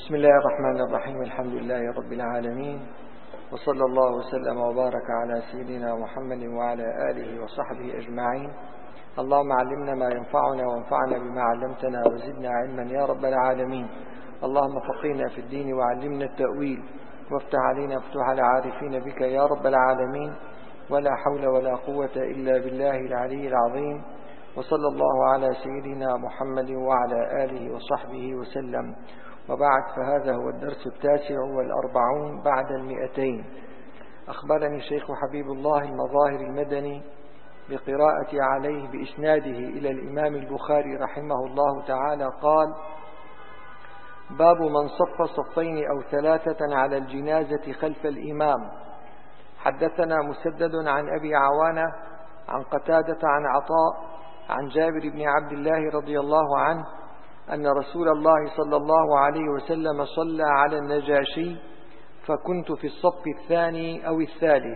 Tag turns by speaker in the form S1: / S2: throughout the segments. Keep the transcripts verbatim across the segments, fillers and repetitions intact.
S1: بسم الله الرحمن الرحيم. الحمد لله رب العالمين، وصلى الله وسلم وبارك على سيدنا محمد وعلى آله وصحبه أجمعين. اللهم علمنا ما ينفعنا وانفعنا بما علمتنا وزدنا علما يا رب العالمين. اللهم فقهنا في الدين وعلمنا التأويل، وافتح علينا فتوح العارفين بك يا رب العالمين. ولا حول ولا قوة إلا بالله العلي العظيم. وصلى الله على سيدنا محمد وعلى آله وصحبه وسلم. وبعد، فهذا هو الدرس التاسع والأربعون بعد المئتين. أخبرني الشيخ حبيب الله المظاهر المدني بقراءة عليه بإسناده إلى الإمام البخاري رحمه الله تعالى قال: باب من صف صفين أو ثلاثة على الجنازة خلف الإمام. حدثنا مسدد عن أبي عوانة عن قتادة عن عطاء عن جابر بن عبد الله رضي الله عنه أن رسول الله صلى الله عليه وسلم صلى على النجاشي فكنت في الصف الثاني أو الثالث.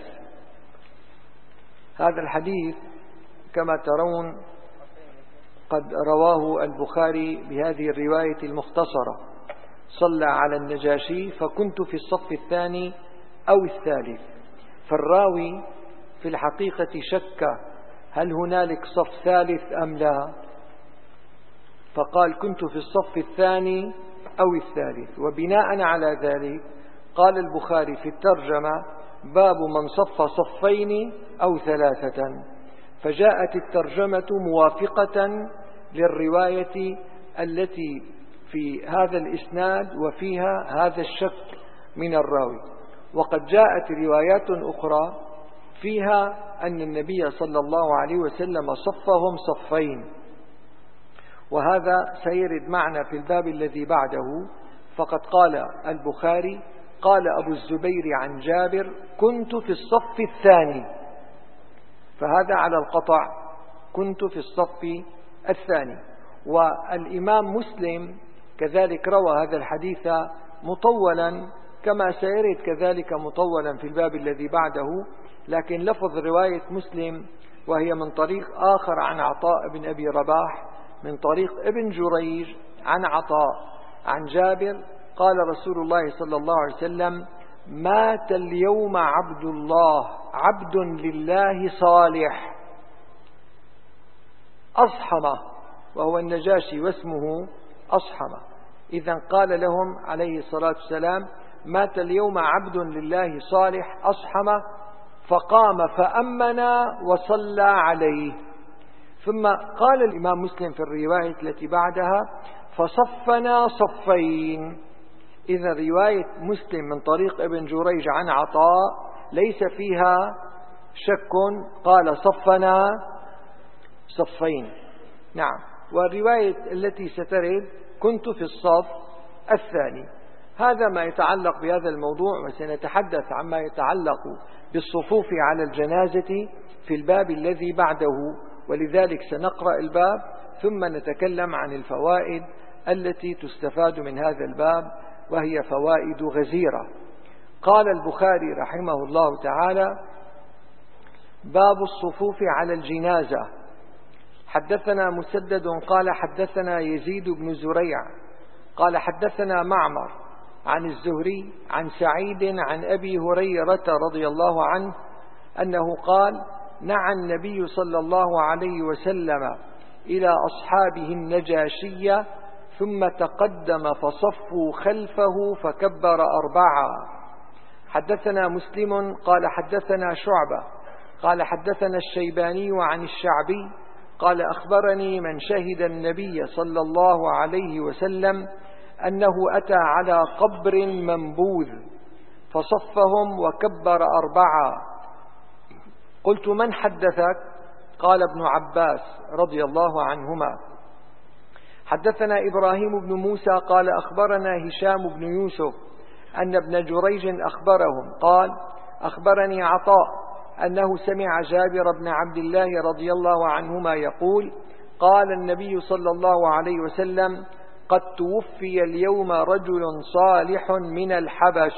S1: هذا الحديث كما ترون قد رواه البخاري بهذه الرواية المختصرة: صلى على النجاشي فكنت في الصف الثاني أو الثالث. فالراوي في الحقيقة شك هل هنالك صف ثالث أم لا، فقال كنت في الصف الثاني أو الثالث. وبناء على ذلك قال البخاري في الترجمة: باب من صف صفين أو ثلاثة. فجاءت الترجمة موافقة للرواية التي في هذا الإسناد وفيها هذا الشك من الراوي. وقد جاءت روايات أخرى فيها أن النبي صلى الله عليه وسلم صفهم صفين، وهذا سيرد معنا في الباب الذي بعده. فقد قال البخاري: قال أبو الزبير عن جابر: كنت في الصف الثاني. فهذا على القطع كنت في الصف الثاني. والإمام مسلم كذلك روى هذا الحديث مطولا كما سيرد كذلك مطولا في الباب الذي بعده، لكن لفظ رواية مسلم وهي من طريق آخر عن عطاء بن أبي رباح من طريق ابن جريج عن عطاء عن جابر قال رسول الله صلى الله عليه وسلم: مات اليوم عبد الله عبد لله صالح أصحمة، وهو النجاشي واسمه أصحمة. إذن قال لهم عليه الصلاة والسلام: مات اليوم عبد لله صالح أصحمة، فقام فأمنا وصلى عليه. ثم قال الإمام مسلم في الرواية التي بعدها: فصفنا صفين. إذا رواية مسلم من طريق ابن جريج عن عطاء ليس فيها شك، قال صفنا صفين. نعم. والرواية التي سترد: كنت في الصف الثاني. هذا ما يتعلق بهذا الموضوع، وسنتحدث عما يتعلق بالصفوف على الجنازة في الباب الذي بعده. ولذلك سنقرأ الباب ثم نتكلم عن الفوائد التي تستفاد من هذا الباب، وهي فوائد غزيرة. قال البخاري رحمه الله تعالى: باب الصفوف على الجنازة. حدثنا مسدد قال حدثنا يزيد بن زريع قال حدثنا معمر عن الزهري عن سعيد عن أبي هريرة رضي الله عنه أنه قال: نعى النبي صلى الله عليه وسلم إلى أصحابه النجاشية ثم تقدم فصفوا خلفه فكبر أربعة. حدثنا مسلم قال حدثنا شعبة قال حدثنا الشيباني عن الشعبي قال: أخبرني من شهد النبي صلى الله عليه وسلم أنه أتى على قبر منبوذ فصفهم وكبر أربعة. قلت: من حدثك؟ قال: ابن عباس رضي الله عنهما. حدثنا إبراهيم بن موسى قال أخبرنا هشام بن يوسف أن ابن جريج أخبرهم قال: أخبرني عطاء أنه سمع جابر بن عبد الله رضي الله عنهما يقول: قال النبي صلى الله عليه وسلم: قد توفي اليوم رجل صالح من الحبش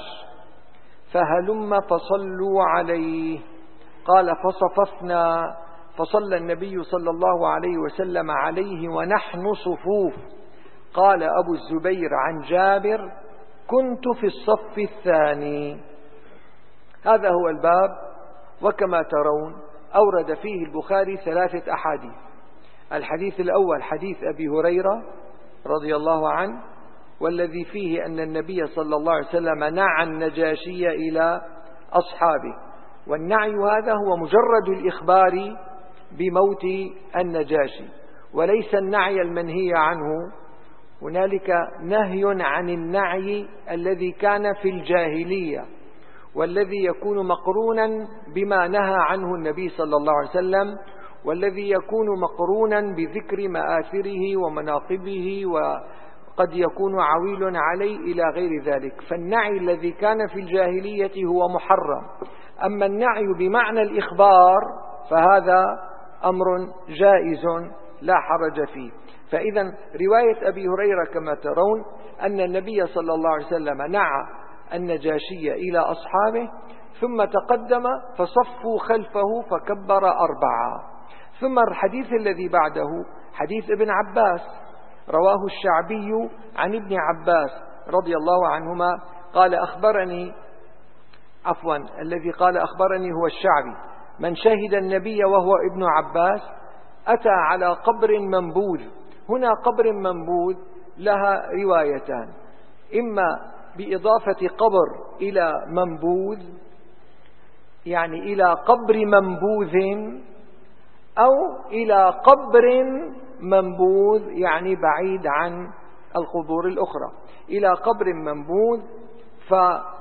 S1: فهلم فصلوا عليه. قال: فصففنا فصلى النبي صلى الله عليه وسلم عليه ونحن صفوف. قال أبو الزبير عن جابر: كنت في الصف الثاني. هذا هو الباب. وكما ترون أورد فيه البخاري ثلاثة أحاديث. الحديث الأول حديث أبي هريرة رضي الله عنه، والذي فيه أن النبي صلى الله عليه وسلم نعى النجاشي إلى أصحابه، والنعي هذا هو مجرد الإخبار بموت النجاشي وليس النعي المنهي عنه. هنالك نهي عن النعي الذي كان في الجاهلية والذي يكون مقرونا بما نهى عنه النبي صلى الله عليه وسلم، والذي يكون مقرونا بذكر مآثره ومناقبه وقد يكون عويل عليه إلى غير ذلك. فالنعي الذي كان في الجاهلية هو محرم. أما النعي بمعنى الإخبار فهذا أمر جائز لا حرج فيه. فإذا رواية أبي هريرة كما ترون أن النبي صلى الله عليه وسلم نعى النجاشي إلى أصحابه ثم تقدم فصفوا خلفه فكبر أربعة. ثم الحديث الذي بعده حديث ابن عباس رواه الشعبي عن ابن عباس رضي الله عنهما قال أخبرني عفوا الذي قال أخبرني هو الشعبي من شهد النبي وهو ابن عباس أتى على قبر منبوذ. هنا قبر منبوذ لها روايتان، إما بإضافة قبر إلى منبوذ يعني إلى قبر منبوذ، أو إلى قبر منبوذ يعني بعيد عن القبور الأخرى. إلى قبر منبوذ ف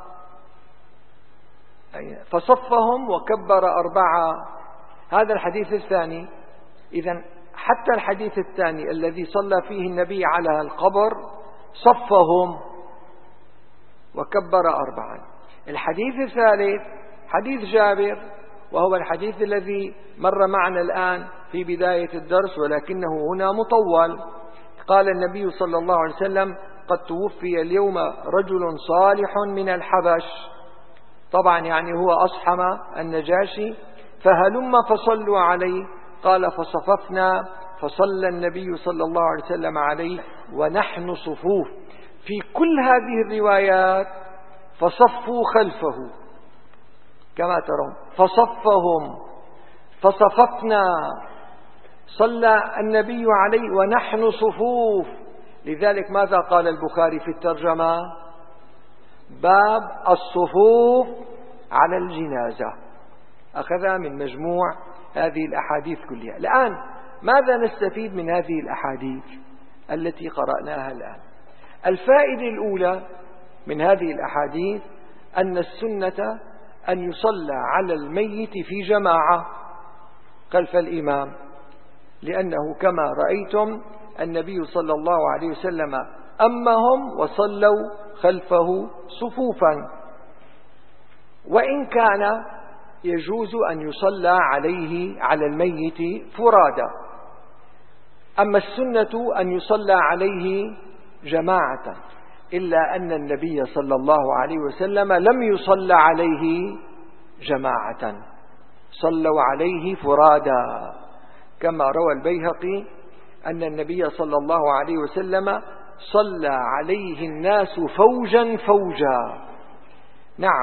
S1: فصفهم وكبر أربعة. هذا الحديث الثاني. إذن حتى الحديث الثاني الذي صلى فيه النبي على القبر صفهم وكبر أربعا. الحديث الثالث حديث جابر، وهو الحديث الذي مر معنا الآن في بداية الدرس ولكنه هنا مطول. قال النبي صلى الله عليه وسلم قد توفي اليوم رجل صالح من الحبش، طبعا يعني هو أصحم النجاشي، فهلم فصلوا عليه. قال فصففنا فصلى النبي صلى الله عليه وسلم عليه ونحن صفوف. في كل هذه الروايات فصفوا خلفه كما ترون، فصفهم فصففنا صلى النبي عليه ونحن صفوف. لذلك ماذا قال البخاري في الترجمة؟ باب الصفوف على الجنازة. أخذ من مجموع هذه الأحاديث كلها. الآن ماذا نستفيد من هذه الأحاديث التي قرأناها الآن؟ الفائدة الأولى من هذه الأحاديث أن السنة أن يصلى على الميت في جماعة خلف الإمام، لأنه كما رأيتم النبي صلى الله عليه وسلم أمهم وصلوا خلفه صفوفا، وإن كان يجوز أن يصلى عليه على الميت فرادا. أما السنة أن يصلى عليه جماعة، إلا أن النبي صلى الله عليه وسلم لم يصلى عليه جماعة، صلوا عليه فرادا، كما روى البيهقي أن النبي صلى الله عليه وسلم صلى عليه الناس فوجا فوجا. نعم،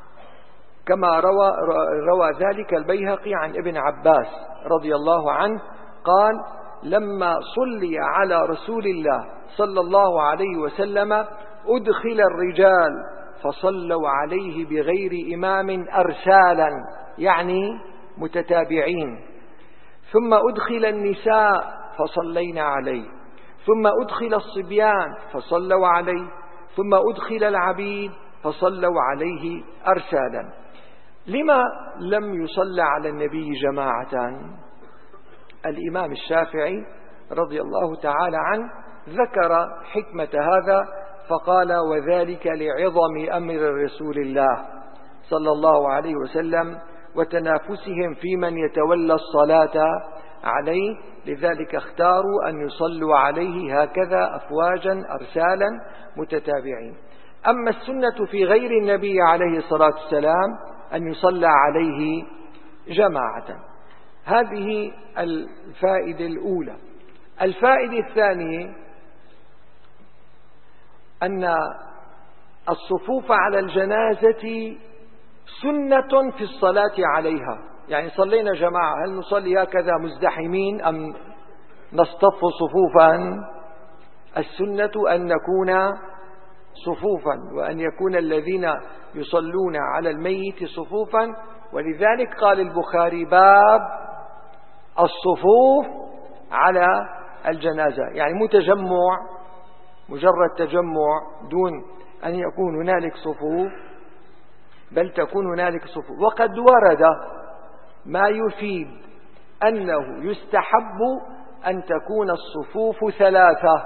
S1: كما روى, روى ذلك البيهقي عن ابن عباس رضي الله عنه قال لما صلي على رسول الله صلى الله عليه وسلم أدخل الرجال فصلوا عليه بغير إمام أرسالا يعني متتابعين، ثم أدخل النساء فصلينا عليه، ثم أدخل الصبيان فصلوا عليه، ثم أدخل العبيد فصلوا عليه أرسالا. لما لم يصلى على النبي جماعة؟ الإمام الشافعي رضي الله تعالى عنه ذكر حكمة هذا فقال وذلك لعظم أمر رسول الله صلى الله عليه وسلم وتنافسهم في من يتولى الصلاة عليه، لذلك اختاروا أن يصلوا عليه هكذا أفواجا أرسالا متتابعين. أما السنة في غير النبي عليه الصلاة والسلام أن يصلى عليه جماعة. هذه الفائدة الأولى. الفائدة الثانية أن الصفوف على الجنازة سنة في الصلاة عليها. يعني صلينا جماعة، هل نصلي هكذا مزدحمين أم نصطف صفوفا؟ السنة أن نكون صفوفا، وأن يكون الذين يصلون على الميت صفوفا. ولذلك قال البخاري باب الصفوف على الجنازة، يعني مو تجمع، مجرد تجمع دون أن يكون هنالك صفوف، بل تكون هنالك صفوف. وقد ورد ما يفيد أنه يستحب أن تكون الصفوف ثلاثة،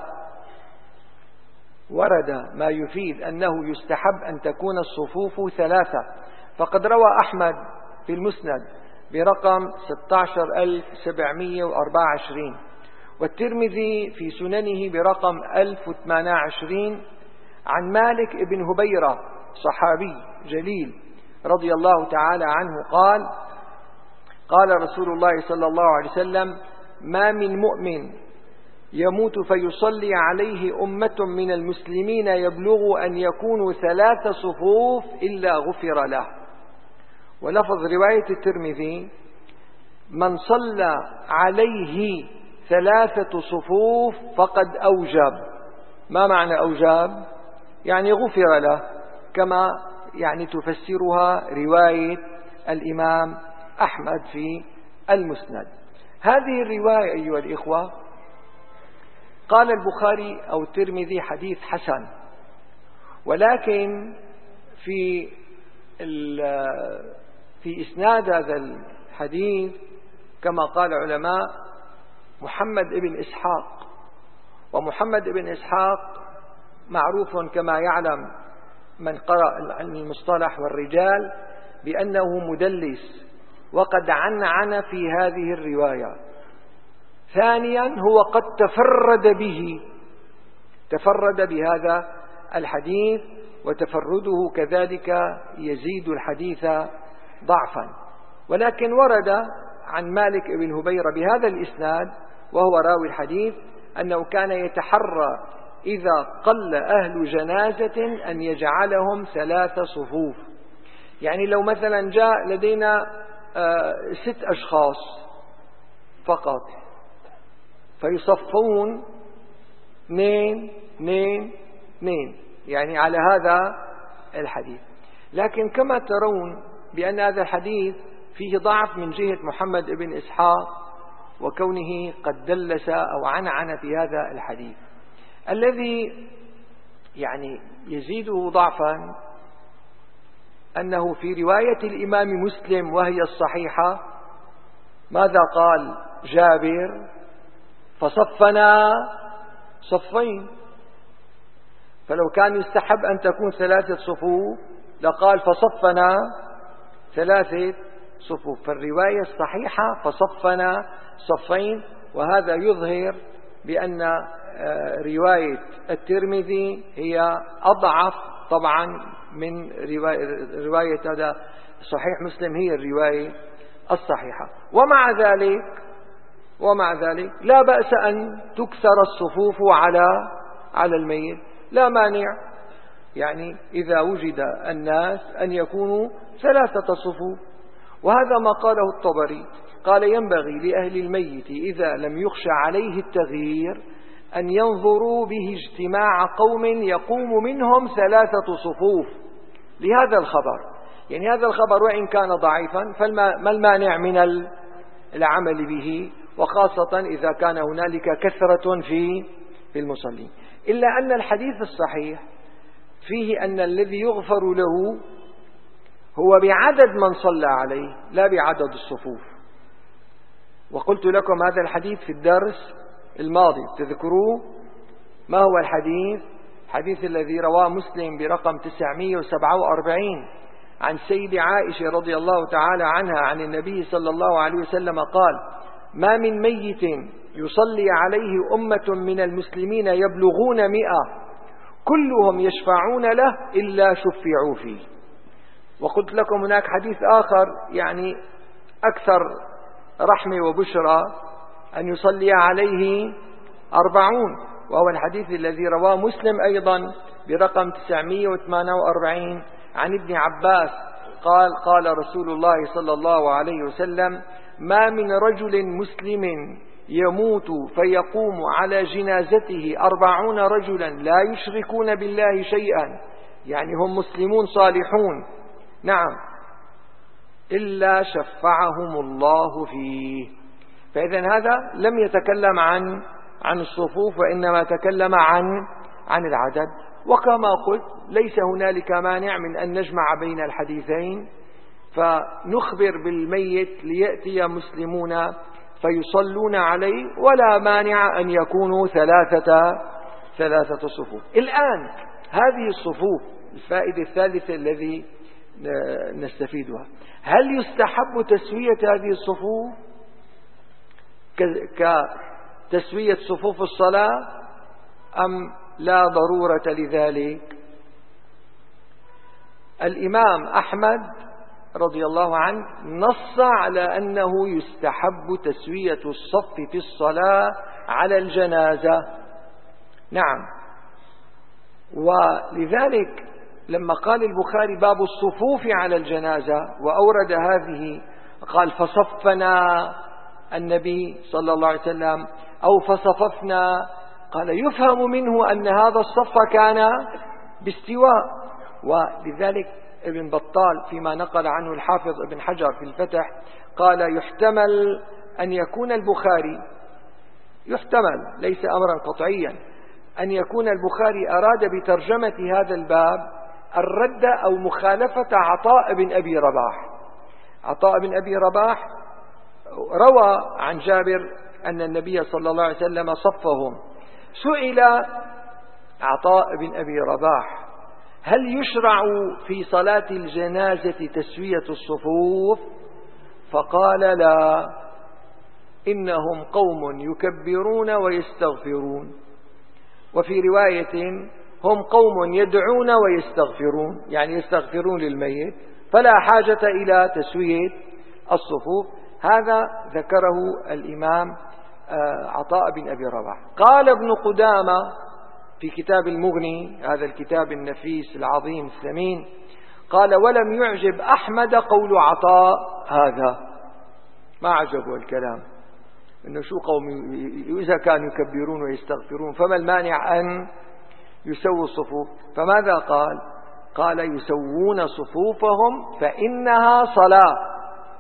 S1: ورد ما يفيد أنه يستحب أن تكون الصفوف ثلاثة. فقد روى أحمد في المسند برقم ستة عشر ألف وسبعمئة وأربعة وعشرين، والترمذي في سننه برقم ألف وثمانية وعشرين عن مالك بن هبيرة صحابي جليل رضي الله تعالى عنه قال: قال رسول الله صلى الله عليه وسلم: ما من مؤمن يموت فيصلي عليه أمة من المسلمين يبلغ أن يكونوا ثلاث صفوف إلا غفر له. ولفظ رواية الترمذي: من صلى عليه ثلاثة صفوف فقد أوجب. ما معنى أوجب؟ يعني غفر له، كما يعني تفسرها رواية الإمام أحمد في المسند. هذه الرواية أيها الإخوة قال البخاري أو الترمذي حديث حسن، ولكن في في إسناد هذا الحديث كما قال العلماء محمد بن إسحاق، ومحمد بن إسحاق معروف كما يعلم من قرأ المصطلح والرجال بأنه مدلس، وقد عنعن في هذه الرواية. ثانيا هو قد تفرد به، تفرد بهذا الحديث، وتفرده كذلك يزيد الحديث ضعفا. ولكن ورد عن مالك بن هبيرة بهذا الإسناد وهو راوي الحديث أنه كان يتحرى إذا قل أهل جنازة أن يجعلهم ثلاث صفوف. يعني لو مثلا جاء لدينا ست أشخاص فقط فيصفون اثنين اثنين اثنين، يعني على هذا الحديث. لكن كما ترون بأن هذا الحديث فيه ضعف من جهة محمد بن إسحاق، وكونه قد دلس أو عنعن في هذا الحديث. الذي يعني يزيده ضعفا أنه في رواية الإمام مسلم وهي الصحيحة ماذا قال جابر؟ فصفنا صفين. فلو كان يستحب أن تكون ثلاثة صفوف لقال فصفنا ثلاثة صفوف. فالرواية الصحيحة فصفنا صفين، وهذا يظهر بأن رواية الترمذي هي أضعف طبعا من رواية هذا صحيح مسلم، هي الرواية الصحيحة. ومع ذلك ومع ذلك لا بأس أن تكثر الصفوف على على الميت، لا مانع، يعني إذا وجد الناس أن يكونوا ثلاثة صفوف. وهذا ما قاله الطبري، قال: ينبغي لأهل الميت إذا لم يخشى عليه التغيير أن ينظروا به اجتماع قوم يقوم منهم ثلاثة صفوف لهذا الخبر. يعني هذا الخبر وإن كان ضعيفا فما المانع من العمل به، وخاصة إذا كان هنالك كثرة في في المصلين. إلا أن الحديث الصحيح فيه أن الذي يغفر له هو بعدد من صلى عليه لا بعدد الصفوف. وقلت لكم هذا الحديث في الدرس الماضي، تذكروه؟ ما هو الحديث؟ الحديث الذي رواه مسلم برقم تسعمئة وسبعة وأربعين عن سيد عائشة رضي الله تعالى عنها عن النبي صلى الله عليه وسلم قال: ما من ميت يصلي عليه أمة من المسلمين يبلغون مئة كلهم يشفعون له إلا شفعوا فيه. وقلت لكم هناك حديث آخر يعني أكثر رحمة وبشرى أن يصلي عليه أربعون، وهو الحديث الذي رواه مسلم أيضا برقم تسعمئة وثمانية وأربعين عن ابن عباس قال قال رسول الله صلى الله عليه وسلم: ما من رجل مسلم يموت فيقوم على جنازته أربعون رجلا لا يشركون بالله شيئا، يعني هم مسلمون صالحون، نعم، إلا شفعهم الله فيه. فإذا هذا لم يتكلم عن عن الصفوف، وإنما تكلم عن عن العدد. وكما قلت ليس هنالك مانع من أن نجمع بين الحديثين، فنخبر بالميت ليأتي مسلمون فيصلون عليه، ولا مانع أن يكونوا ثلاثة ثلاثة صفوف. الآن هذه الصفوف، الفائدة الثالثة الذي نستفيدها: هل يستحب تسوية هذه الصفوف كتسوية صفوف الصلاة أم لا ضرورة لذلك؟ الإمام أحمد رضي الله عنه نص على أنه يستحب تسوية الصف في الصلاة على الجنازة، نعم. ولذلك لما قال البخاري باب الصفوف على الجنازة وأورد هذه، قال: فصفنا النبي صلى الله عليه وسلم أو فصففنا، قال يفهم منه أن هذا الصف كان باستواء. ولذلك ابن بطال فيما نقل عنه الحافظ ابن حجر في الفتح قال: يحتمل أن يكون البخاري، يحتمل ليس أمرا قطعيا، أن يكون البخاري أراد بترجمة هذا الباب الرد أو مخالفة عطاء بن أبي رباح. عطاء بن أبي رباح روى عن جابر أن النبي صلى الله عليه وسلم صفهم. سئل عطاء بن أبي رباح: هل يشرع في صلاة الجنازة تسوية الصفوف؟ فقال: لا، إنهم قوم يكبرون ويستغفرون. وفي رواية: هم قوم يدعون ويستغفرون، يعني يستغفرون للميت، فلا حاجة إلى تسوية الصفوف. هذا ذكره الإمام عطاء بن أبي رباح. قال ابن قدامة في كتاب المغني، هذا الكتاب النفيس العظيم الثمين، قال: ولم يعجب أحمد قول عطاء هذا، ما عجبه الكلام، إنه شو قوم إذا كانوا يكبرون ويستغفرون فما المانع أن يسووا الصفوف؟ فماذا قال؟ قال: يسوون صفوفهم فإنها صلاة.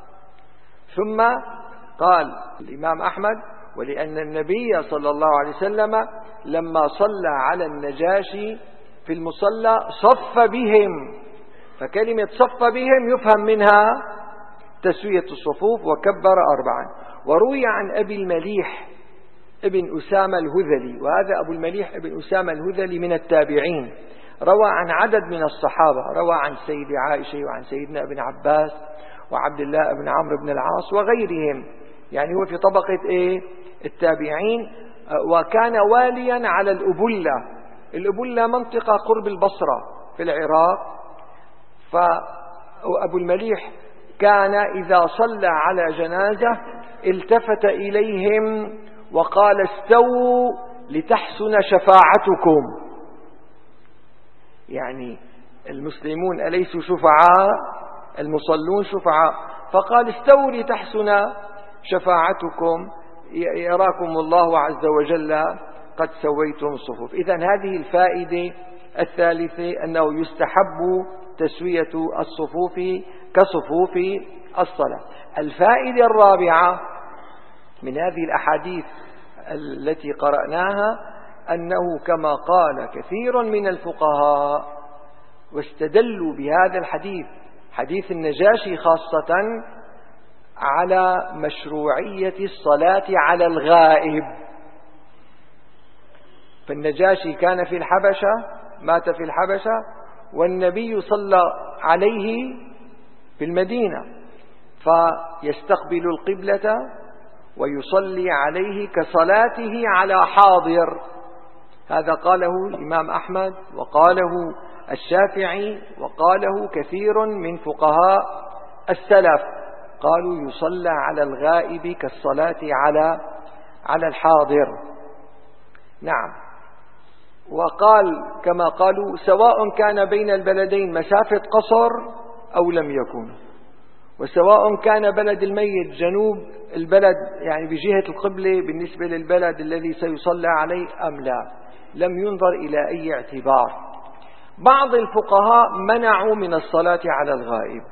S1: ثم قال الإمام أحمد: ولأن النبي صلى الله عليه وسلم لما صلى على النجاشي في المصلى صف بهم، فكلمة صف بهم يفهم منها تسوية الصفوف، وكبر أربعا. وروي عن أبي المليح ابن أسامة الهذلي، وهذا أبو المليح ابن أسامة الهذلي من التابعين، روى عن عدد من الصحابة، روى عن سيد عائشة وعن سيدنا ابن عباس وعبد الله بن عمرو بن العاص وغيرهم، يعني هو في طبقة إيه؟ التابعين. وكان واليا على الأبلة. الأبلة منطقة قرب البصرة في العراق. فأبو المليح كان إذا صلى على جنازة التفت إليهم وقال: استووا لتحسن شفاعتكم. يعني المسلمون أليسوا شفعاء؟ المصلون شفعاء. فقال: استووا لتحسن شفاعتكم، يراكم الله عز وجل قد سويتم الصفوف. إذن هذه الفائدة الثالثة، أنه يستحب تسوية الصفوف كصفوف الصلاة. الفائدة الرابعة من هذه الأحاديث التي قرأناها أنه كما قال كثير من الفقهاء واستدلوا بهذا الحديث، حديث النجاشي خاصة، على مشروعية الصلاة على الغائب. فالنجاشي كان في الحبشة، مات في الحبشة، والنبي صلى عليه في المدينة، فيستقبل القبلة ويصلي عليه كصلاته على حاضر. هذا قاله الإمام أحمد، وقاله الشافعي، وقاله كثير من فقهاء السلف، قالوا يصلى على الغائب كالصلاة على على الحاضر. نعم. وقال كما قالوا سواء كان بين البلدين مسافة قصر أو لم يكن، وسواء كان بلد الميت جنوب البلد يعني بجهة القبلة بالنسبة للبلد الذي سيصلى عليه أم لا، لم ينظر إلى أي اعتبار. بعض الفقهاء منعوا من الصلاة على الغائب،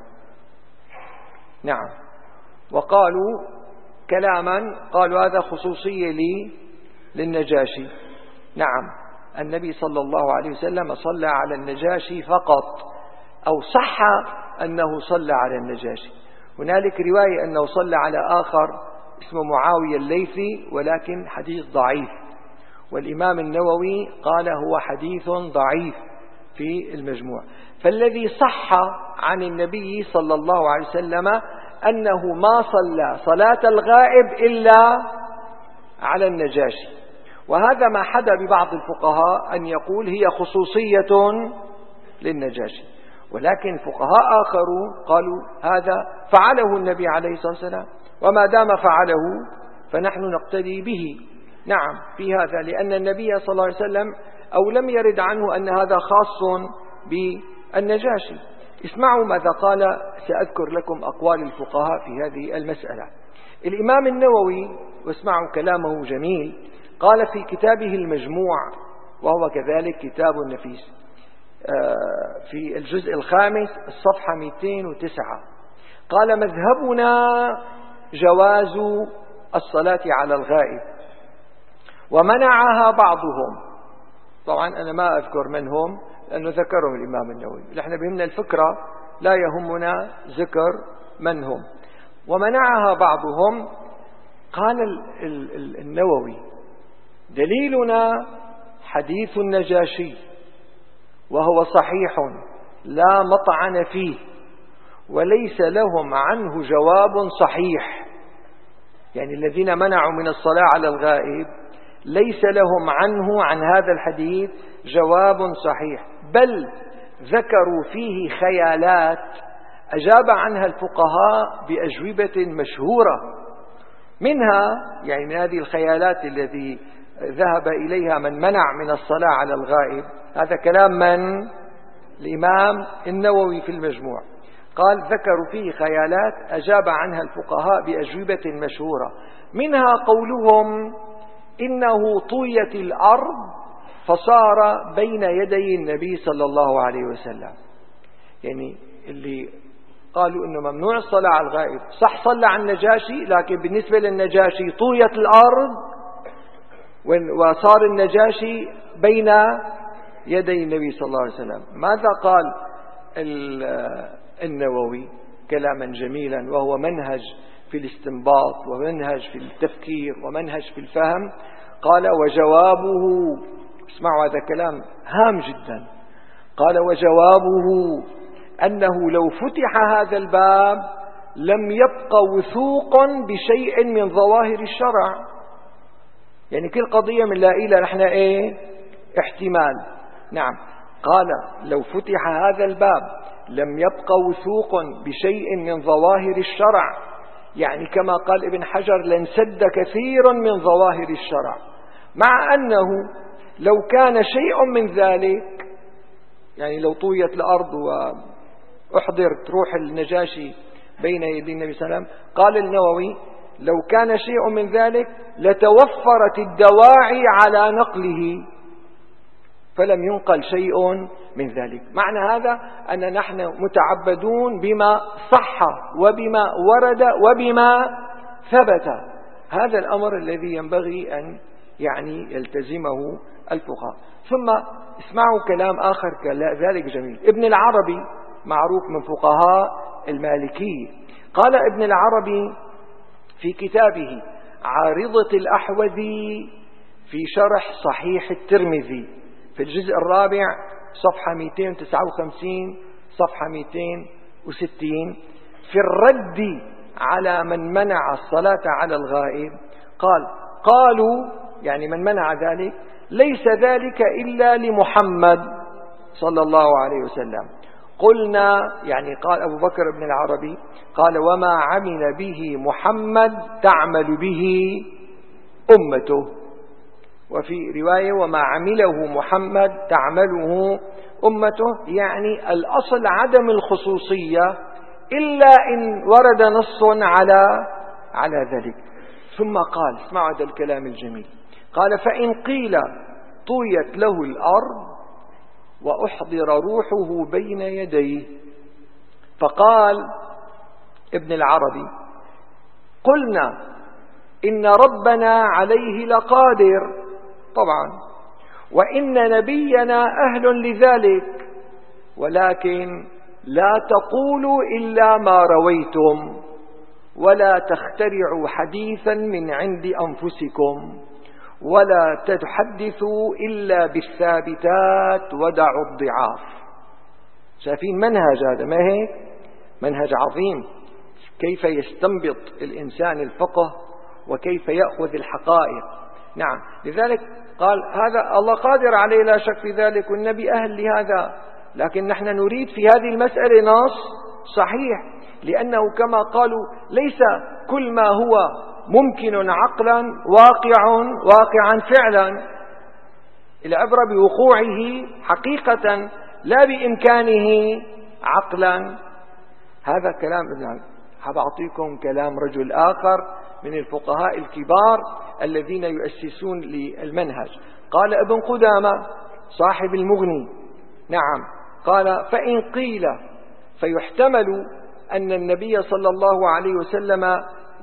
S1: نعم، وقالوا كلاما، قالوا هذا خصوصية لي للنجاشي. نعم، النبي صلى الله عليه وسلم صلى على النجاشي فقط، أو صح أنه صلى على النجاشي. هنالك رواية أنه صلى على آخر اسمه معاوية الليثي، ولكن حديث ضعيف، والإمام النووي قال هو حديث ضعيف في المجموع. فالذي صح عن النبي صلى الله عليه وسلم أنه ما صلى صلاة الغائب إلا على النجاشي. وهذا ما حدا ببعض الفقهاء أن يقول هي خصوصية للنجاشي، ولكن فقهاء آخرون قالوا هذا فعله النبي عليه الصلاة والسلام، وما دام فعله فنحن نقتدي به. نعم في هذا، لأن النبي صلى الله عليه وسلم أو لم يرد عنه أن هذا خاص بالنجاشي. اسمعوا ماذا قال، سأذكر لكم أقوال الفقهاء في هذه المسألة. الإمام النووي، واسمعوا كلامه جميل، قال في كتابه المجموع، وهو كذلك كتاب نفيس، في الجزء الخامس الصفحة مئتين وتسعة، قال مذهبنا جواز الصلاة على الغائب، ومنعها بعضهم. طبعا أنا ما أذكر من هم لأنه ذكرهم الإمام النووي، نحن بهمنا الفكرة لا يهمنا ذكر من هم. ومنعها بعضهم. قال النووي دليلنا حديث النجاشي، وهو صحيح لا مطعن فيه، وليس لهم عنه جواب صحيح. يعني الذين منعوا من الصلاة على الغائب ليس لهم عنه عن هذا الحديث جواب صحيح، بل ذكروا فيه خيالات أجاب عنها الفقهاء بأجوبة مشهورة. منها يعني من هذه الخيالات التي ذهب إليها من منع من الصلاة على الغائب، هذا كلام من؟ الإمام النووي في المجموع، قال ذكروا فيه خيالات أجاب عنها الفقهاء بأجوبة مشهورة. منها قولهم إنه طويت الأرض فصار بين يدي النبي صلى الله عليه وسلم. يعني اللي قالوا إنه ممنوع الصلاة على الغائب صح صلى على النجاشي، لكن بالنسبة للنجاشي طويت الأرض وصار النجاشي بين يدي النبي صلى الله عليه وسلم. ماذا قال النووي؟ كلاما جميلا، وهو منهج في الاستنباط ومنهج في التفكير ومنهج في الفهم. قال وجوابه، اسمعوا هذا كلام هام جدا، قال وجوابه أنه لو فتح هذا الباب لم يبق وثوق بشيء من ظواهر الشرع. يعني كل قضية من لا إله نحن إيه احتمال. نعم، قال لو فتح هذا الباب لم يبق وثوق بشيء من ظواهر الشرع، يعني كما قال ابن حجر لانسد كثير من ظواهر الشرع، مع أنه لو كان شيء من ذلك، يعني لو طويت الأرض وأحضرت روح النجاشي بين يدي النبي صلى الله عليه وسلم، قال النووي لو كان شيء من ذلك لتوفرت الدواعي على نقله، فلم ينقل شيء من ذلك. معنى هذا أن نحن متعبدون بما صح وبما ورد وبما ثبت. هذا الأمر الذي ينبغي أن يعني يلتزمه الفقهاء. ثم اسمعوا كلام آخر كذلك جميل. ابن العربي معروف من فقهاء المالكية، قال ابن العربي في كتابه عارضة الأحوذي في شرح صحيح الترمذي في الجزء الرابع صفحة مئتين وتسعة وخمسين صفحة مئتين وستين في الرد على من منع الصلاة على الغائب، قال قالوا يعني من منع ذلك ليس ذلك إلا لمحمد صلى الله عليه وسلم. قلنا يعني قال أبو بكر بن العربي قال وما عمل به محمد تعمل به أمته. وفي رواية وما عمله محمد تعمله أمته، يعني الأصل عدم الخصوصية إلا إن ورد نص على على ذلك. ثم قال، اسمعوا هذا الكلام الجميل، قال فإن قيل طويت له الأرض وأحضر روحه بين يديه. فقال ابن العربي قلنا إن ربنا عليه لقادر طبعا، وإن نبينا أهل لذلك، ولكن لا تقولوا إلا ما رويتم، ولا تخترعوا حديثا من عند أنفسكم، ولا تحدثوا إلا بالثابتات ودعوا الضعاف. شايفين منهج هذا؟ ما هيك منهج عظيم، كيف يستنبط الإنسان الفقه وكيف يأخذ الحقائق. نعم، لذلك قال هذا الله قادر عليه لا شك في ذلك، والنبي أهل لهذا، لكن نحن نريد في هذه المسألة نص صحيح، لأنه كما قالوا ليس كل ما هو ممكن عقلا واقع واقعا فعلا، العبرة بوقوعه حقيقة لا بإمكانه عقلا. هذا كلام ابن عبد. حبعطيكم كلام رجل آخر من الفقهاء الكبار الذين يؤسسون للمنهج. قال ابن قدامة صاحب المغني، نعم، قال فإن قيل فيحتمل أن النبي صلى الله عليه وسلم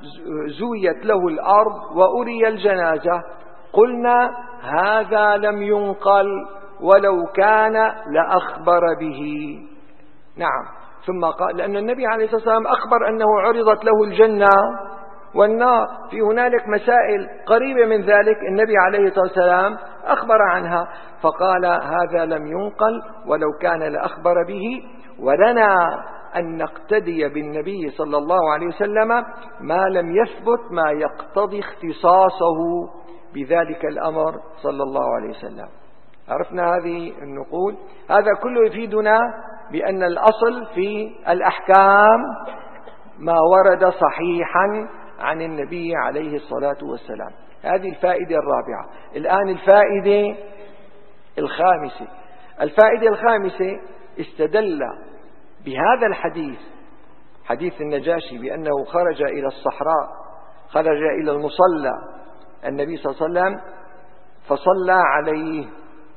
S1: زويت له الأرض وأري الجنازة، قلنا هذا لم ينقل ولو كان لأخبر به. نعم، ثم قال لأن النبي عليه الصلاة والسلام أخبر أنه عرضت له الجنة والنار، في هنالك مسائل قريبة من ذلك النبي عليه الصلاة والسلام أخبر عنها، فقال هذا لم ينقل ولو كان لأخبر به، ولنا أن نقتدي بالنبي صلى الله عليه وسلم ما لم يثبت ما يقتضي اختصاصه بذلك الأمر صلى الله عليه وسلم. عرفنا هذه النقول. هذا كله يفيدنا بأن الأصل في الأحكام ما ورد صحيحا عن النبي عليه الصلاة والسلام. هذه الفائدة الرابعة. الآن الفائدة الخامسة. الفائدة الخامسة استدل بهذا الحديث، حديث النجاشي، بأنه خرج إلى الصحراء، خرج إلى المصلى النبي صلى الله عليه وسلم فصلى عليه،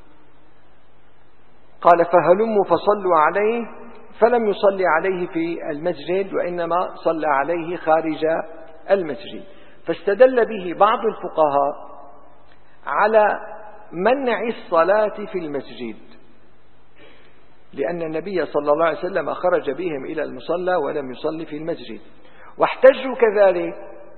S1: قال فهلموا فصلوا عليه، فلم يصلي عليه في المسجد وإنما صلى عليه خارج المسجد. فاستدل به بعض الفقهاء على منع الصلاة في المسجد، لأن النبي صلى الله عليه وسلم خرج بهم إلى المصلى ولم يصلي في المسجد. واحتجوا كذلك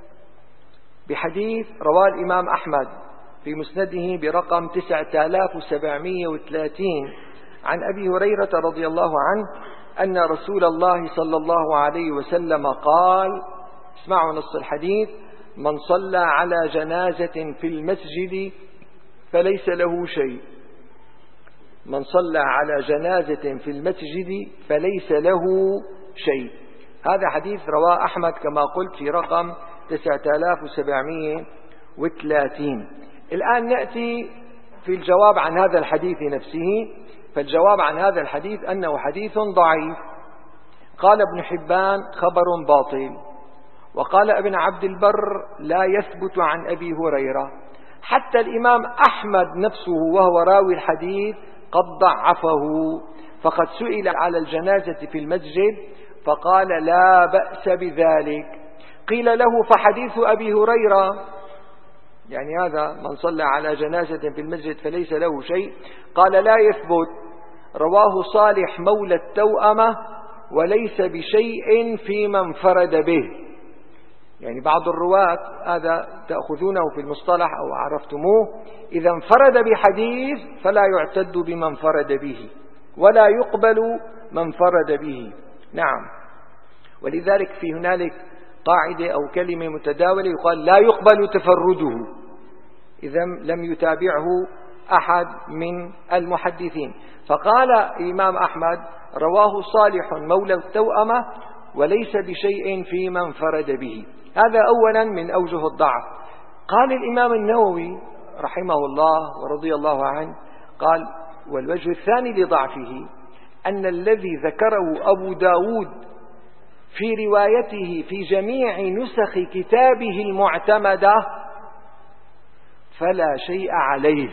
S1: بحديث رواه الإمام أحمد في مسنده برقم تسعة آلاف وسبعمائة وثلاثين عن أبي هريرة رضي الله عنه أن رسول الله صلى الله عليه وسلم قال، اسمعوا نص الحديث: من صلى على جنازة في المسجد فليس له شيء. من صلى على جنازة في المسجد فليس له شيء. هذا حديث رواه أحمد كما قلت في رقم تسعة آلاف وسبعمائة وثلاثين. الآن نأتي في الجواب عن هذا الحديث نفسه. فالجواب عن هذا الحديث أنه حديث ضعيف. قال ابن حبان خبر باطل، وقال ابن عبد البر لا يثبت عن أبي هريرة. حتى الإمام أحمد نفسه وهو راوي الحديث قد ضعفه، فقد سئل على الجنازة في المسجد فقال لا بأس بذلك. قيل له فحديث أبي هريرة، يعني هذا من صلى على جنازة في المسجد فليس له شيء، قال لا يثبت، رواه صالح مولى التوأمة وليس بشيء فيما انفرد به. يعني بعض الرواة هذا تأخذونه في المصطلح أو عرفتموه، إذا انفرد بحديث فلا يعتد بما انفرد به ولا يقبل ما انفرد به. نعم، ولذلك في هنالك قاعدة أو كلمة متداولة يقال لا يقبل تفرده إذا لم يتابعه أحد من المحدثين. فقال الإمام أحمد رواه صالح مولى التوأمة وليس بشيء فيما انفرد به. هذا أولا من أوجه الضعف. قال الإمام النووي رحمه الله ورضي الله عنه قال: والوجه الثاني لضعفه أن الذي ذكره أبو داود في روايته في جميع نسخ كتابه المعتمدة فلا شيء عليه.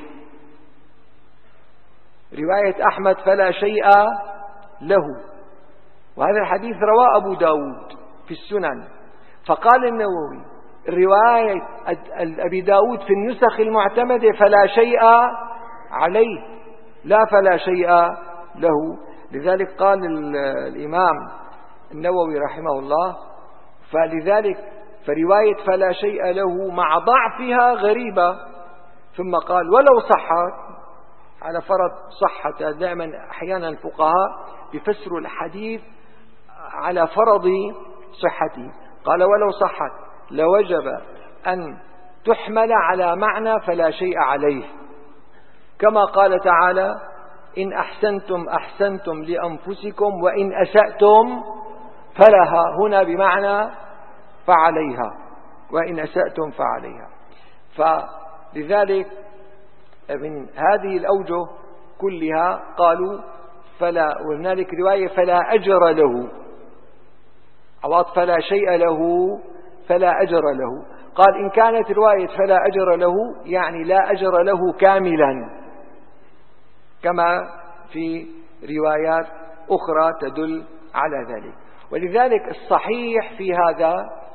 S1: رواية أحمد فلا شيء له، وهذا الحديث رواه أبو داود في السنن. فقال النووي: رواية أبي داود في النسخ المعتمدة فلا شيء عليه، لا فلا شيء له. لذلك قال الإمام النووي رحمه الله: فلذلك فرواية فلا شيء له مع ضعفها غريبة. ثم قال: ولو صحت، على فرض صحة، دائما أحيانا الفقهاء يفسروا الحديث على فرض صحته. قال: ولو صحت لوجب أن تحمل على معنى فلا شيء عليه، كما قال تعالى: إن أحسنتم أحسنتم لأنفسكم وإن أسأتم فلها، هنا بمعنى فعليها، وإن أسأتم فعليها. فلذلك من هذه الأوجه كلها قالوا فلا، وهنالك رواية فلا أجر له، عوض فلا شيء له فلا أجر له. قال: إن كانت رواية فلا أجر له يعني لا أجر له كاملا، كما في روايات أخرى تدل على ذلك. ولذلك الصحيح في هذا،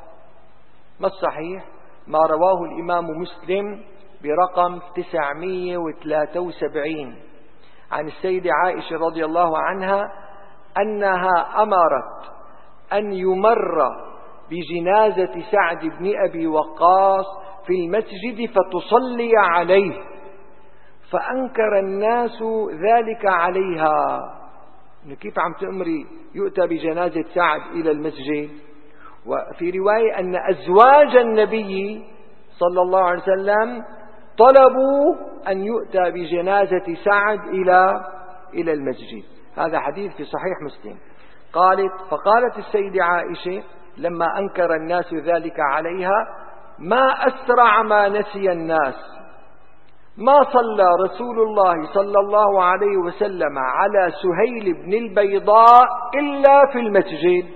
S1: ما الصحيح؟ ما رواه الإمام مسلم برقم تسعمائة وثلاثة وسبعين عن السيدة عائشة رضي الله عنها أنها أمرت أن يمر بجنازة سعد بن أبي وقاص في المسجد فتصلي عليه، فأنكر الناس ذلك عليها. كيف عم تأمري يؤتى بجنازة سعد إلى المسجد؟ وفي رواية أن أزواج النبي صلى الله عليه وسلم طلبوا أن يؤتى بجنازة سعد إلى إلى المسجد. هذا حديث في صحيح مسلم. قالت: فقالت السيدة عائشة لما أنكر الناس ذلك عليها: ما أسرع ما نسي الناس، ما صلى رسول الله صلى الله عليه وسلم على سهيل بن البيضاء إلا في المسجد.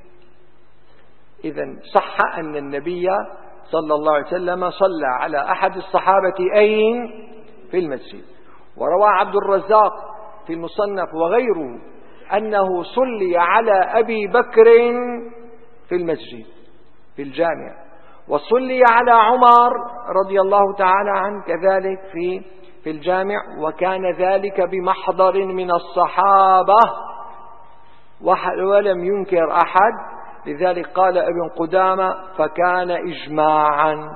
S1: إذن صح أن النبي صلى الله عليه وسلم صلى على أحد الصحابة أين؟ في المسجد. وروى عبد الرزاق في المصنف وغيره أنه صلي على أبي بكر في المسجد في الجامع، وصلي على عمر رضي الله تعالى عنه كذلك في في الجامع، وكان ذلك بمحضر من الصحابة ولم ينكر أحد. لذلك قال ابن قدامة: فكان إجماعا.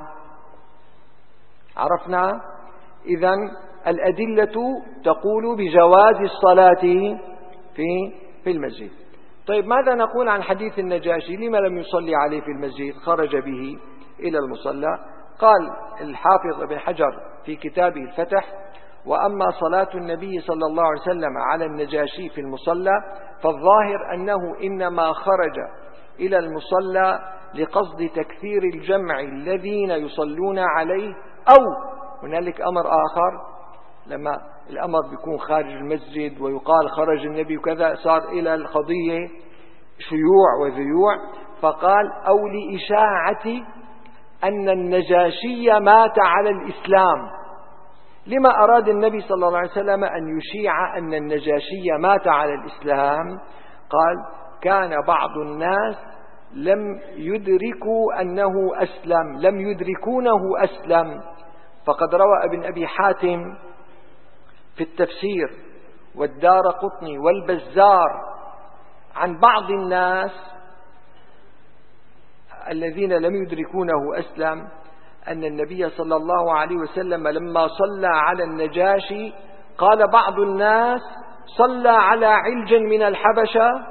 S1: عرفنا إذن الأدلة تقول بجواز الصلاة في في المسجد. طيب، ماذا نقول عن حديث النجاشي؟ لما لم يصلي عليه في المسجد؟ خرج به إلى المصلى. قال الحافظ ابن حجر في كتابه الفتح: وأما صلاة النبي صلى الله عليه وسلم على النجاشي في المصلى فالظاهر أنه إنما خرج إلى المصلى لقصد تكثير الجمع الذين يصلون عليه، أو هنالك أمر آخر، لما الأمر بيكون خارج المسجد ويقال خرج النبي وكذا، صار إلى القضية شيوع وذيوع. فقال: أو لإشاعة أن النجاشي مات على الإسلام. لما أراد النبي صلى الله عليه وسلم أن يشيع أن النجاشي مات على الإسلام؟ قال: كان بعض الناس لم يدركوا أنه أسلم، لم يدركونه أسلم. فقد روى ابن أبي حاتم في التفسير والدارقطني والبزار عن بعض الناس الذين لم يدركونه أسلم أن النبي صلى الله عليه وسلم لما صلى على النجاشي قال بعض الناس: صلى على علج من الحبشة.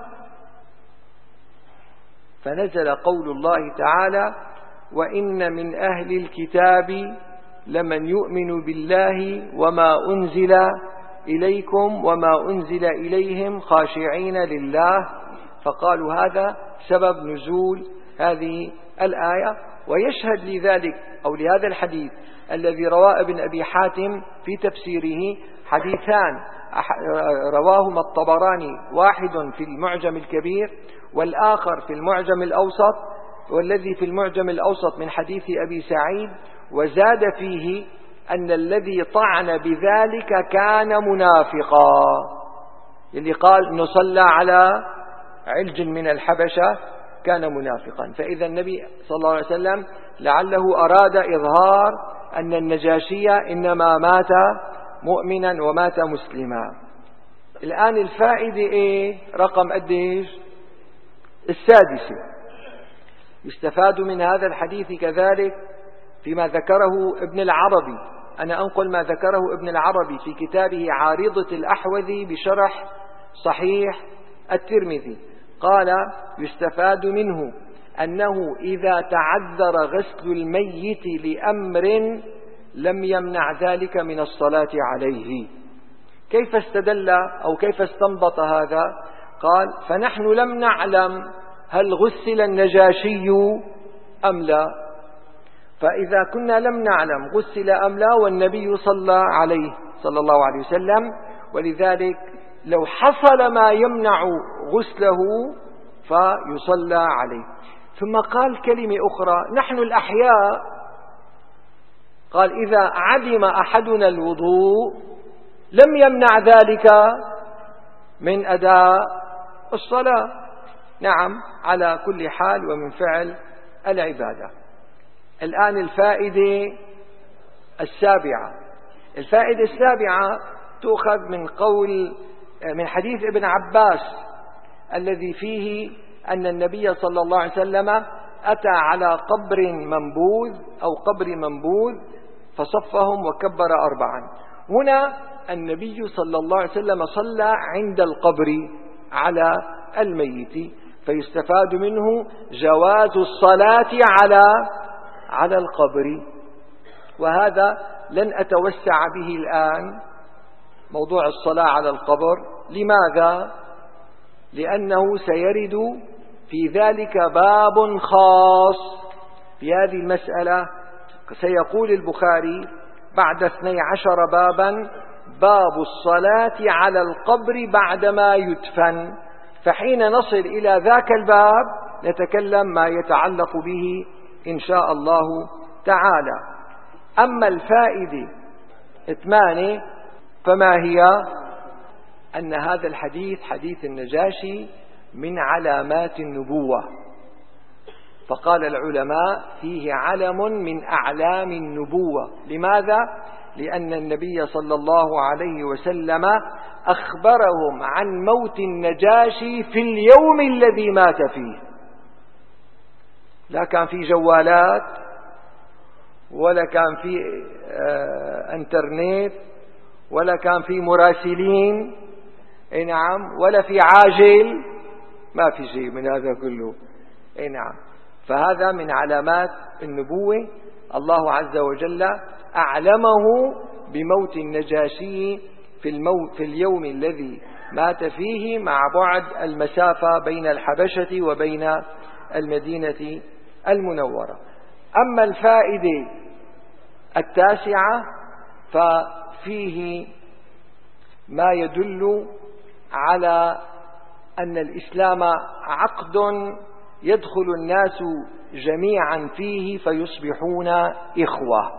S1: فنزل قول الله تعالى: وإن من أهل الكتاب لمن يؤمن بالله وما أنزل إليكم وما أنزل إليهم خاشعين لله. فقالوا هذا سبب نزول هذه الآية. ويشهد لذلك أو لهذا الحديث الذي رواه ابن أبي حاتم في تفسيره حديثان رواهما الطبراني، واحد في المعجم الكبير والآخر في المعجم الأوسط، والذي في المعجم الأوسط من حديث أبي سعيد، وزاد فيه أن الذي طعن بذلك كان منافقا، اللي قال نصلى على علج من الحبشة كان منافقا. فإذا النبي صلى الله عليه وسلم لعله أراد إظهار أن النجاشي إنما مات مؤمنا ومات مسلما. الآن الفائدة إيه؟ رقم قديش؟ السادسة. يستفاد من هذا الحديث كذلك فيما ذكره ابن العربي. أنا أنقل ما ذكره ابن العربي في كتابه عارضة الأحوذي بشرح صحيح الترمذي. قال: يستفاد منه أنه إذا تعذر غسل الميت لأمر لم يمنع ذلك من الصلاة عليه. كيف استدل أو كيف استنبط هذا؟ قال: فنحن لم نعلم هل غسل النجاشي أم لا، فإذا كنا لم نعلم غسل أم لا والنبي صلى عليه صلى الله عليه وسلم، ولذلك لو حصل ما يمنع غسله فيصلى عليه. ثم قال كلمة أخرى: نحن الأحياء، قال: إذا عدم أحدنا الوضوء لم يمنع ذلك من أداء الصلاة. نعم، على كل حال ومن فعل العبادة. الآن الفائدة السابعة. الفائدة السابعة تؤخذ من قول من حديث ابن عباس الذي فيه أن النبي صلى الله عليه وسلم أتى على قبر منبوذ أو قبر منبوذ فصفهم وكبر أربعا. هنا النبي صلى الله عليه وسلم صلى عند القبر على الميت، فيستفاد منه جواز الصلاة على على القبر. وهذا لن أتوسع به الآن، موضوع الصلاة على القبر. لماذا؟ لأنه سيرد في ذلك باب خاص في هذه المسألة. سيقول البخاري بعد اثني عشر بابا: باب الصلاة على القبر بعدما يدفن. فحين نصل إلى ذاك الباب نتكلم ما يتعلق به إن شاء الله تعالى. أما الفائدة الثامنة فما هي؟ أن هذا الحديث حديث النجاشي من علامات النبوة. فقال العلماء: فيه علم من أعلام النبوة. لماذا؟ لأن النبي صلى الله عليه وسلم أخبرهم عن موت النجاشي في اليوم الذي مات فيه. لا كان في جوالات ولا كان في آه انترنت ولا كان في مراسلين، اي نعم، ولا في عاجل، ما في شيء من هذا كله. اي نعم. فهذا من علامات النبوة. الله عز وجل أعلمه بموت النجاشي في, الموت في اليوم الذي مات فيه، مع بعد المسافة بين الحبشة وبين المدينة المنورة. أما الفائدة التاسعة ففيه ما يدل على أن الإسلام عقد يدخل الناس جميعا فيه فيصبحون إخوة.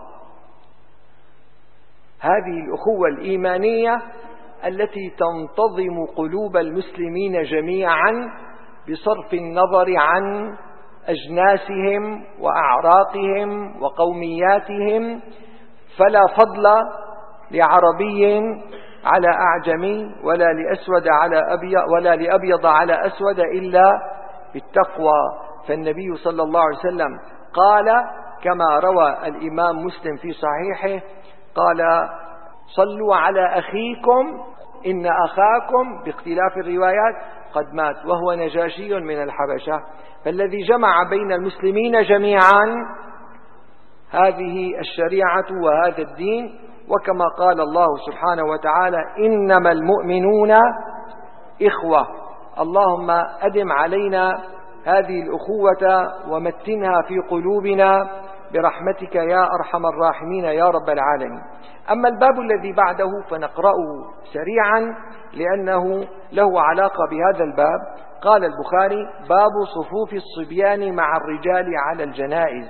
S1: هذه الأخوة الإيمانية التي تنتظم قلوب المسلمين جميعا بصرف النظر عن أجناسهم وأعراقهم وقومياتهم. فلا فضل لعربي على أعجمي ولا لأسود على أبيض ولا لأبيض على أسود إلا بالتقوى. فالنبي صلى الله عليه وسلم قال كما روى الإمام مسلم في صحيحه، قال: صلوا على أخيكم إن أخاكم باختلاف الروايات قد مات، وهو نجاشي من الحبشة. فالذي جمع بين المسلمين جميعا هذه الشريعة وهذا الدين. وكما قال الله سبحانه وتعالى: إنما المؤمنون إخوة. اللهم أدم علينا هذه الأخوة ومتنها في قلوبنا برحمتك يا أرحم الراحمين يا رب العالمين. أما الباب الذي بعده فنقرأه سريعا لأنه له علاقة بهذا الباب. قال البخاري: باب صفوف الصبيان مع الرجال على الجنائز.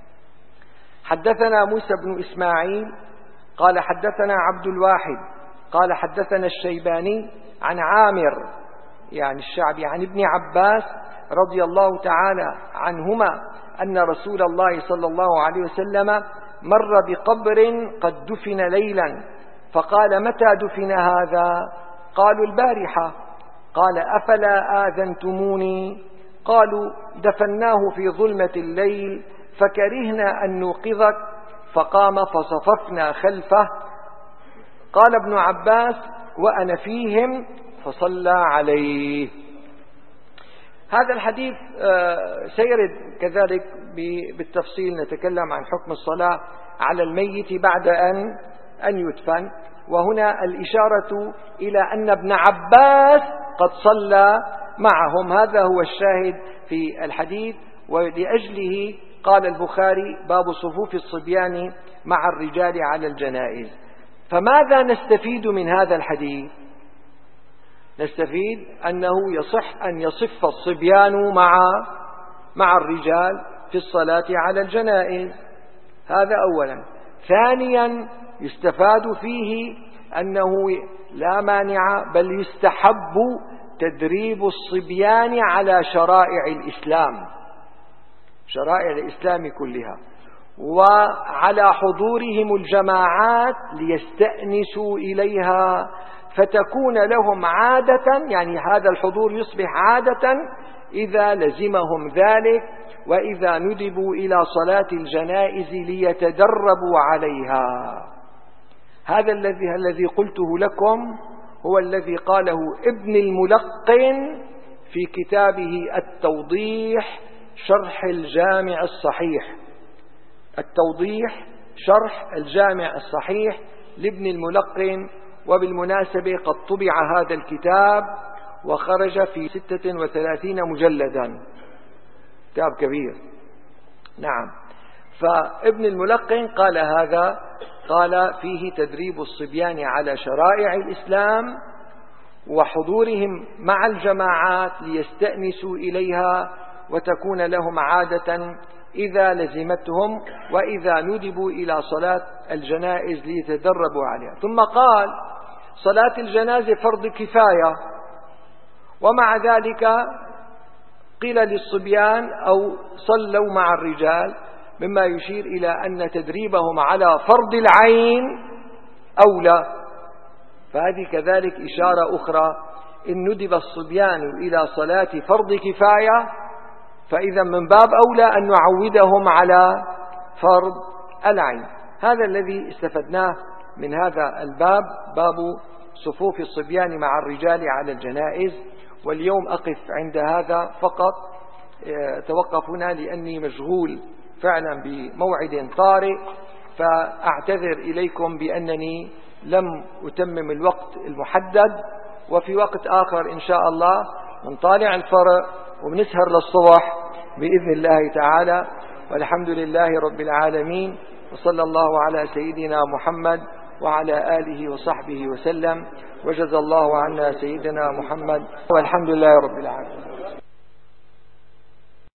S1: حدثنا موسى بن إسماعيل قال حدثنا عبد الواحد قال حدثنا الشيباني عن عامر يعني الشعبي عن ابن عباس رضي الله تعالى عنهما أن رسول الله صلى الله عليه وسلم مر بقبر قد دفن ليلا فقال: متى دفن هذا؟ قالوا: البارحة. قال: أفلا آذنتموني؟ قالوا: دفناه في ظلمة الليل فكرهنا أن نوقظك، فقام فصففنا خلفه. قال ابن عباس: وأنا فيهم فصلى عليه. هذا الحديث سيرد كذلك بالتفصيل، نتكلم عن حكم الصلاة على الميت بعد أن أن يدفن. وهنا الإشارة إلى أن ابن عباس قد صلى معهم، هذا هو الشاهد في الحديث، ولأجله قال البخاري: باب صفوف الصبيان مع الرجال على الجنائز. فماذا نستفيد من هذا الحديث؟ نستفيد أنه يصح أن يصف الصبيان مع مع الرجال في الصلاة على الجنائز، هذا أولا. ثانيا يستفاد فيه أنه لا مانع بل يستحب تدريب الصبيان على شرائع الإسلام، شرائع الإسلام كلها، وعلى حضورهم الجماعات ليستأنسوا إليها فتكون لهم عادة، يعني هذا الحضور يصبح عادة إذا لزمهم ذلك، وإذا ندبوا إلى صلاة الجنائز ليتدربوا عليها. هذا الذي الذي قلته لكم هو الذي قاله ابن الملقن في كتابه التوضيح شرح الجامع الصحيح. التوضيح شرح الجامع الصحيح لابن الملقن، وبالمناسبة قد طبع هذا الكتاب وخرج في ستة وثلاثين مجلدا، كتاب كبير. نعم. فابن الملقن قال هذا، قال فيه تدريب الصبيان على شرائع الإسلام وحضورهم مع الجماعات ليستأنسوا إليها وتكون لهم عادة إذا لزمتهم، وإذا ندبوا إلى صلاة الجنائز ليتدربوا عليها. ثم قال: صلاة الجنازة فرض كفاية، ومع ذلك قيل للصبيان أو صلوا مع الرجال، مما يشير إلى أن تدريبهم على فرض العين أولى. فهذه كذلك إشارة أخرى، إن ندب الصبيان إلى صلاة فرض كفاية فإذا من باب أولى أن نعودهم على فرض العين. هذا الذي استفدناه من هذا الباب، باب صفوف الصبيان مع الرجال على الجنائز. واليوم أقف عند هذا فقط، توقف هنا لأني مشغول فعلا بموعد طارئ، فأعتذر إليكم بأنني لم أتمم الوقت المحدد، وفي وقت آخر إن شاء الله نطالع الفرق ونسهر للصبح بإذن الله تعالى. والحمد لله رب العالمين، وصلى الله على سيدنا محمد وعلى آله وصحبه وسلم، وجزى الله عنا سيدنا محمد، والحمد لله رب العالمين.